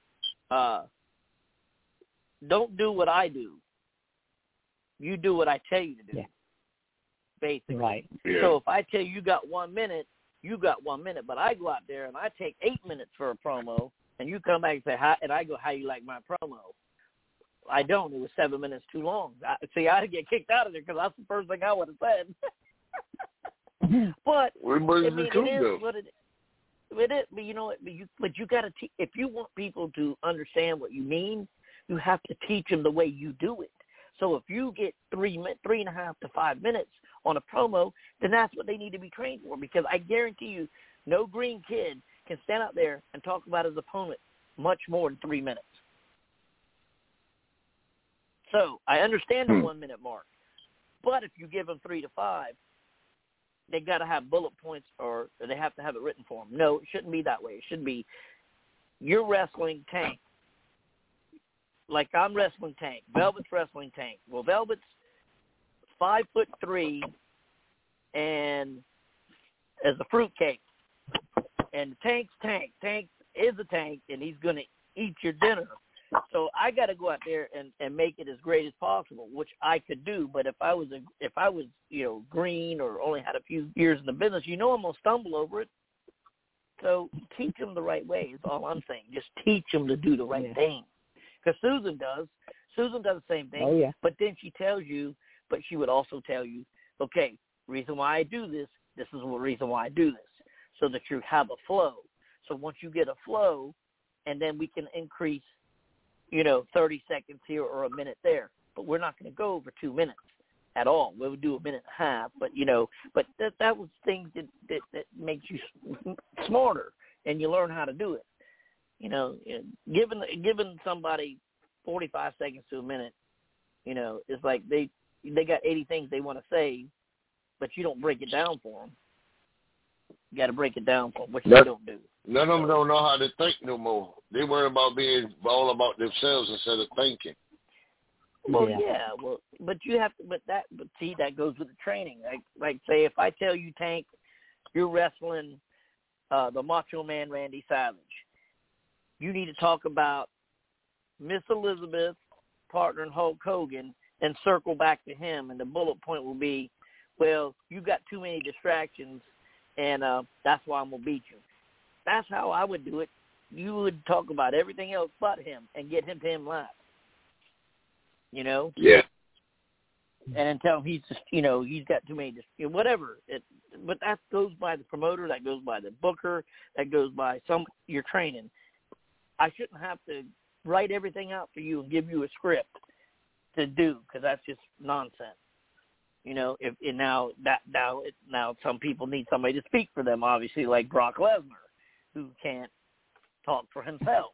don't do what I do. You do what I tell you to do. Yeah. Basically. Right. Yeah. So if I tell you got 1 minute, you got 1 minute. But I go out there and I take 8 minutes for a promo, and you come back and say, and I go, how you like my promo? I don't. It was 7 minutes too long. I'd get kicked out of there because that's the first thing I would have said. But it's the truth, though. But you got to if you want people to understand what you mean, you have to teach them the way you do it. So if you get 3.5 to 5 minutes on a promo, then that's what they need to be trained for. Because I guarantee you, no green kid can stand out there and talk about his opponent much more than 3 minutes. So I understand the 1 minute mark, but if you give them 3 to 5, they got to have bullet points, or they have to have it written for them. No, it shouldn't be that way. It should be, you're wrestling Tank. Like I'm wrestling Tank. Velvet's wrestling Tank. Well, Velvet's 5'3" and as a fruitcake. And Tank's Tank. Tank is a tank, and he's going to eat your dinner. So I got to go out there and make it as great as possible, which I could do. But if I was green or only had a few years in the business, I'm going to stumble over it. So teach them the right way is all I'm saying. Just teach them to do the right thing. Because Susan does. Susan does the same thing. Oh, yeah. But then she tells you, but she would also tell you, okay, reason why I do this, this is the reason why I do this, so that you have a flow. So once you get a flow, and then we can increase, 30 seconds here or a minute there. But we're not going to go over 2 minutes at all. We would do a minute and a half. But, but that was things that makes you smarter, and you learn how to do it. Giving somebody 45 seconds to a minute, it's like they got 80 things they want to say, but you don't break it down for them. You got to break it down for them, which they don't do. None of them don't know how to think no more. They worry about being all about themselves instead of thinking. Well, but you have to. But see, that goes with the training. Like say, if I tell you, Tank, you're wrestling the Macho Man Randy Savage. You need to talk about Miss Elizabeth partnering Hulk Hogan and circle back to him. And the bullet point will be, well, you got too many distractions, and that's why I'm going to beat you. That's how I would do it. You would talk about everything else but him and get him to him live. Yeah. And then tell him he's just, he's got too many, whatever. But that goes by the promoter, that goes by the booker, that goes by your training. I shouldn't have to write everything out for you and give you a script to do, because that's just nonsense. Now some people need somebody to speak for them, obviously, like Brock Lesnar, who can't talk for himself.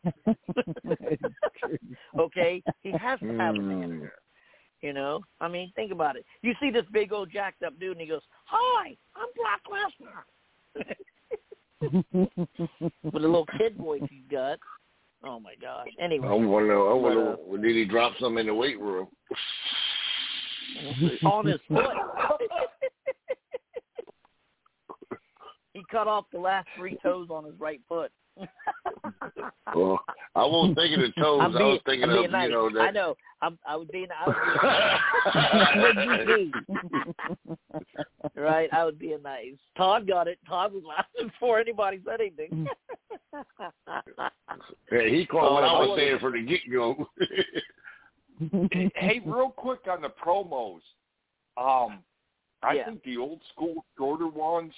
Okay, he has to have a manager. I mean, think about it. You see this big old jacked up dude, and he goes, "Hi, I'm Brock Lesnar," with a little kid voice he's got. Oh my gosh! Anyway, I wonder, did he drop some in the weight room? On his foot. He cut off the last 3 toes on his right foot. Well, I wasn't thinking of toes. I was thinking of, nice. that. I know. I would be nice. Right? I would be nice. Todd got it. Todd was laughing before anybody said anything. Yeah, he caught what I was saying for the get-go. Hey, real quick on the promos. I think the old school shorter ones,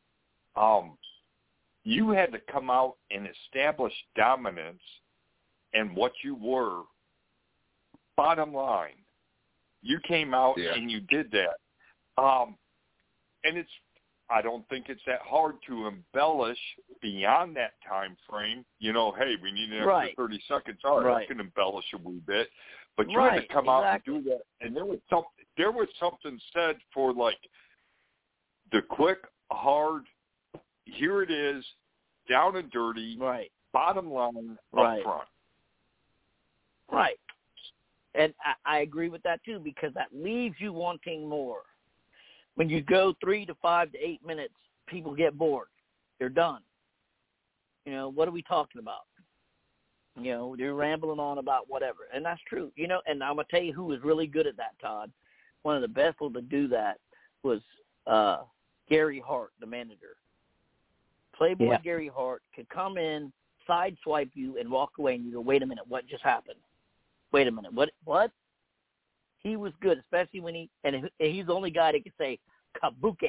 you had to come out and establish dominance and what you were. Bottom line, you came out and you did that. And I don't think it's that hard to embellish beyond that time frame. Hey, we need an extra 30 seconds. All right, I can embellish a wee bit. But you had to come out and do that. And there was something said for, like, the quick, hard, here it is, down and dirty, bottom line, up front. Right. And I agree with that, too, because that leaves you wanting more. When you go 3 to 5 to 8 minutes, people get bored. They're done. You know, what are we talking about? You know, you're rambling on about whatever. And that's true. You know, and I'm going to tell you who was really good at that, Todd. One of the best people to do that was Gary Hart, the manager. Playboy Gary Hart could come in, sideswipe you, and walk away, and you go, wait a minute, what just happened? Wait a minute, what? He was good, especially when he's the only guy that could say, kabuki.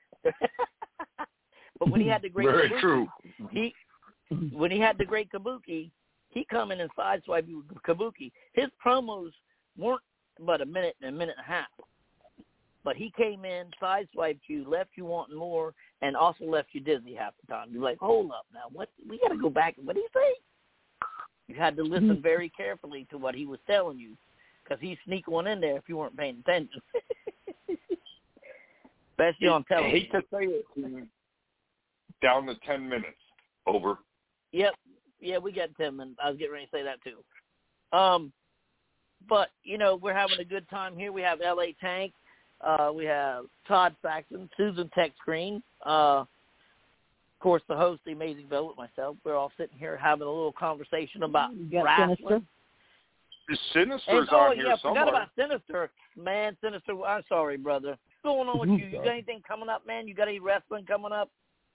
But when he had the great Very kabuki, true. When he had the great kabuki, he come in and sideswipe you with kabuki. His promos weren't but a minute and a half. But he came in, sideswiped you, left you wanting more, and also left you dizzy half the time. You're like, hold up now, what? We got to go back. What did he say? You had to listen very carefully to what he was telling you, because he'd sneak one in there if you weren't paying attention. Especially on television. I hate to say it to you. Down to 10 minutes. Over. Yep. Yeah, we got 10 minutes. I was getting ready to say that too. But, you know, we're having a good time here. We have L.A. Tank. We have Todd Saxon, Susan Tech Screen. Of course, the host, The Amazing Velvet, myself. We're all sitting here having a little conversation about wrestling. Sinister. The Sinister's on here somewhere. Forgot about Sinister. Man, Sinister, I'm sorry, brother. What's going on with you? You got anything coming up, man? You got any wrestling coming up?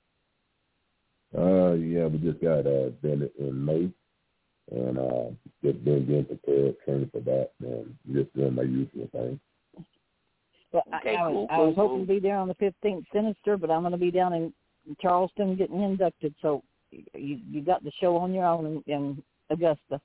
Yeah, we just got Bennett in May, and just been getting prepared, training for that, and just doing my usual thing. Well, I was hoping to be there on the 15th Sinister, but I'm going to be down in Charleston getting inducted, so you got the show on your own in Augusta.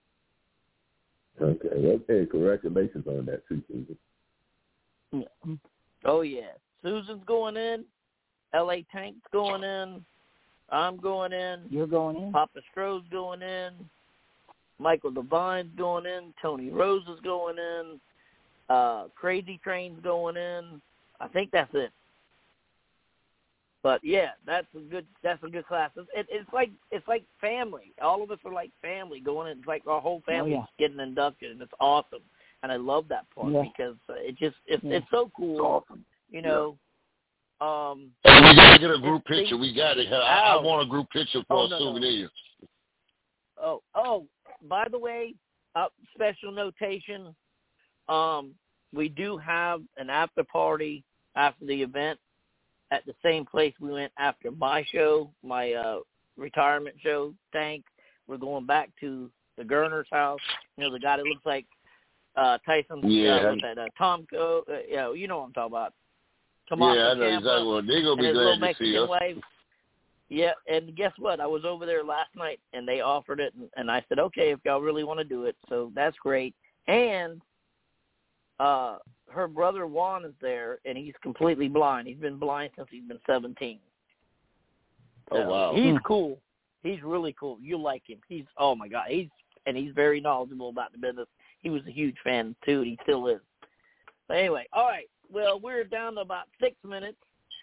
Okay, congratulations on that too, Susan. Yeah. Oh, yeah. Susan's going in. L.A. Tank's going in. I'm going in. You're going in. Papa Stroh's going in. Michael Devine's going in. Tony Rose is going in. Crazy Train's going in. I think that's it. But yeah, that's a good class. It's like family. All of us are like family going in. It's like our whole family getting inducted, and it's awesome. And I love that part because it's so cool. It's awesome. You know. And we got to get a group picture. We got it. I want a group picture for a souvenir. Oh, by the way, special notation. We do have an after party after the event at the same place we went after my show, my retirement show, Tank. We're going back to the Gerner's house. You know, the guy that looks like Tyson. Tomko. You know what I'm talking about. Yeah, I know exactly what they're going to be glad to see us. Wife. Yeah, and guess what? I was over there last night, and they offered it, and I said, okay, if y'all really want to do it. So that's great. And her brother Juan is there, and he's completely blind. He's been blind since he's been 17. Oh, wow. He's cool. He's really cool. You'll like him. Oh, my God. He's very knowledgeable about the business. He was a huge fan, too, and he still is. But anyway, all right. Well, we're down to about 6 minutes.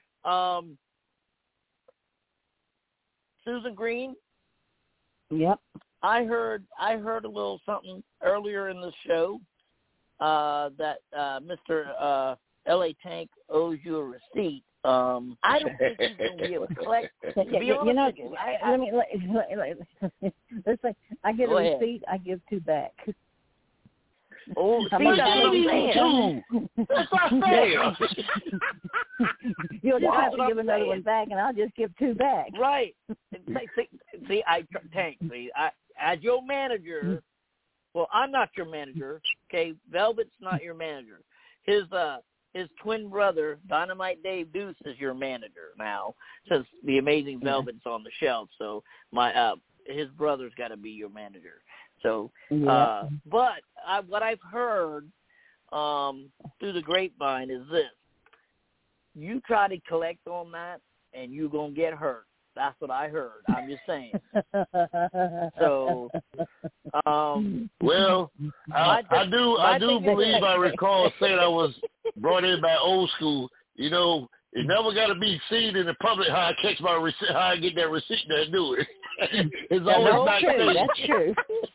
Susan Green. Yep. I heard a little something earlier in the show that Mr. L.A. Tank owes you a receipt. I don't think he's going to be able to collect. Let's say I get a receipt, I give 2 back. Oh, see, that's what I'm saying. That's not fair. You'll just have to give another one back, and I'll just give 2 back. Right. See, Tank, as your manager, well, I'm not your manager, okay? Velvet's not your manager. His twin brother, Dynamite Dave Deuce, is your manager now, since the Amazing Velvet's on the shelf. So his brother's got to be your manager. So, but what I've heard through the grapevine is this: you try to collect on that, and you're gonna get hurt. That's what I heard. I'm just saying. So, well, I do believe I recall saying I was brought in by old school. You know, it never got to be seen in the public how I catch my receipt, how I get that receipt to do it. It's always backstage. That's true.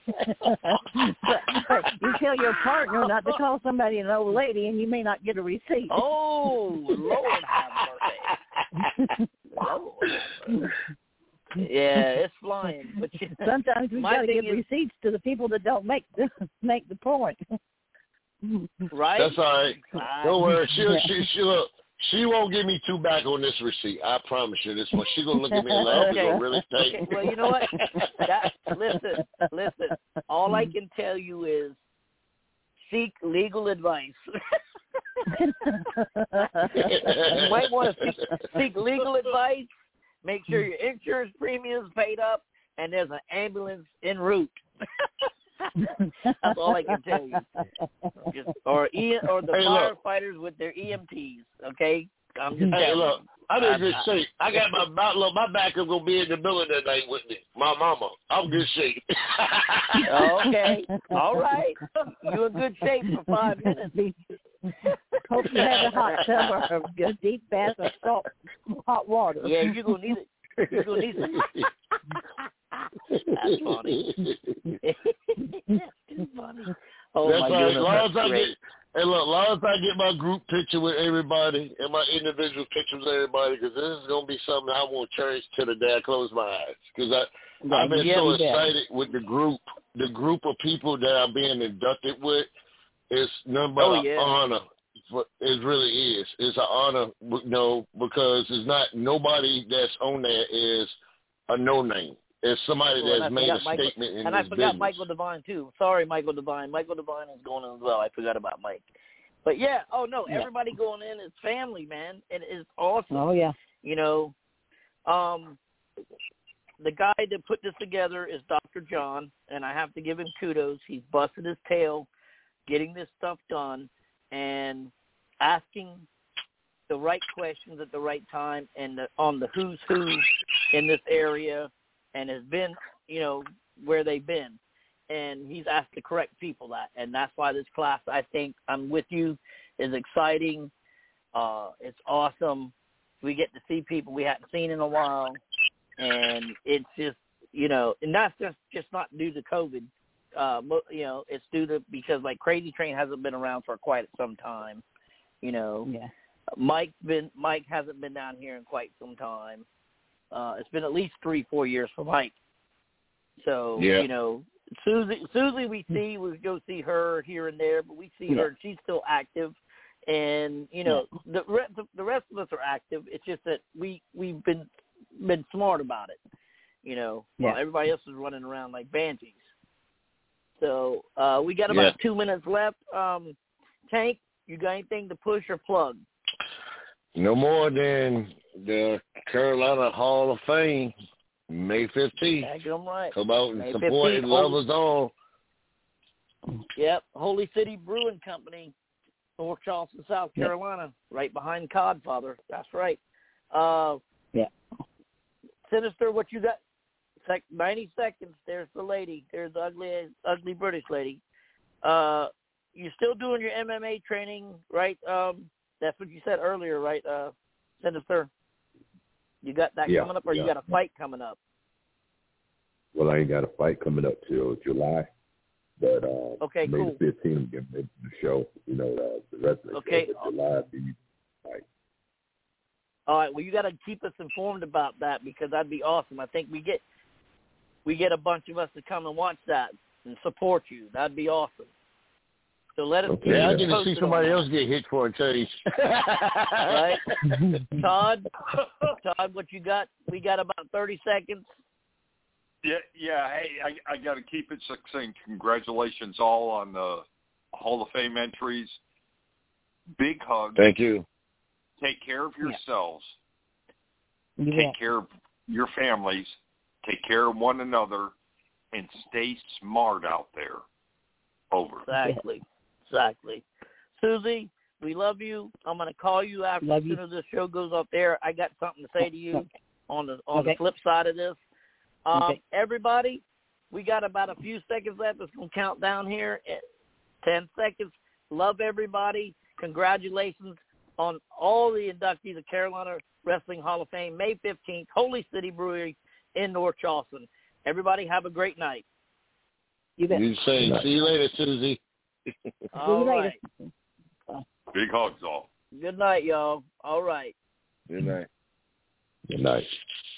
but you tell your partner not to call somebody an old lady, and you may not get a receipt. Oh, Lord have mercy. Yeah, it's flying. But sometimes we got to give receipts to the people that don't make the point. Right? That's all right. Don't worry. She won't give me two back on this receipt. I promise you this one. She's going to look at me and laugh. Okay. Really take. Okay. Well, you know what? Listen. All I can tell you is seek legal advice. You might want to seek legal advice. Make sure your insurance premium is paid up and there's an ambulance en route. That's all I can tell you. Or the firefighters with their EMTs. Okay, I'm just telling you. I'm in good shape. I got my backup gonna be in the building that night with me. My mama. I'm good shape. Okay, all right. You in good shape for 5 minutes. Hope you have a hot tub or a deep bath of hot water. Yeah, you're gonna need it. You're gonna need it. That's funny. That's too funny. Oh, that's my right. goodness, As long as I get my group picture with everybody and my individual picture with everybody, because this is going to be something I won't cherish till the day I close my eyes. Because I've been so excited with the group of people that I'm being inducted with. It's nothing but an honor. It really is. It's an honor, because it's not nobody that's on there is a no-name. It's somebody that's made a statement in this business. And I forgot Michael Devine, too. Sorry, Michael Devine. Michael Devine is going in as well. I forgot about Mike. But, everybody going in is family, man. And it's awesome. Oh, yeah. The guy that put this together is Dr. John, and I have to give him kudos. He's busted his tail getting this stuff done and asking the right questions at the right time and on the who's who in this area, and has been, where they've been. And he's asked the correct people that. And that's why this class, I think, I'm with you, is exciting. It's awesome. We get to see people we hadn't seen in a while. And it's just, and that's just not due to COVID. It's due to, because, like, Crazy Train hasn't been around for quite some time. Yeah. Mike hasn't been down here in quite some time. It's been at least 3-4 years for Mike. So, Susie we go see her here and there, but we see her, and she's still active. And, the rest of us are active. It's just that we've been smart about it, while everybody else is running around like banshees. So we got about 2 minutes left. Tank, you got anything to push or plug? No more than the Carolina Hall of Fame, May 15th. Right. Come out and support and love us all. Yep, Holy City Brewing Company, North Charleston, South Carolina, right behind Codfather. That's right. Sinister, what you got? 90 seconds. There's the lady. There's the ugly British lady. You still doing your MMA training, right? That's what you said earlier, right, Sinister? You got that coming up, or you got a fight coming up? Well, I ain't got a fight coming up till July, but okay, May cool. the 15th, I'm getting ready for the show. The rest of the show, but July, be fight. All right. Well, you got to keep us informed about that, because that'd be awesome. I think we get a bunch of us to come and watch that and support you. That'd be awesome. So let us. Okay. I get to see somebody else get hit for a change. Right, Todd, what you got? We got about 30 seconds. Yeah. Hey, I got to keep it succinct. Congratulations all on the Hall of Fame entries. Big hug. Thank you. Take care of yourselves. Yeah. Take care of your families. Take care of one another, and stay smart out there. Over. Exactly. Susie, we love you. I'm going to call you after as soon as this show goes up there. I got something to say to you on the flip side of this. Everybody, we got about a few seconds left. It's going to count down here at 10 seconds. Love everybody. Congratulations on all the inductees of Carolina Wrestling Hall of Fame, May 15th, Holy City Brewery in North Charleston. Everybody have a great night. You bet. You say, see you later, Susie. All right. Big hugs all. Good night, y'all. All right. Good night. Good night.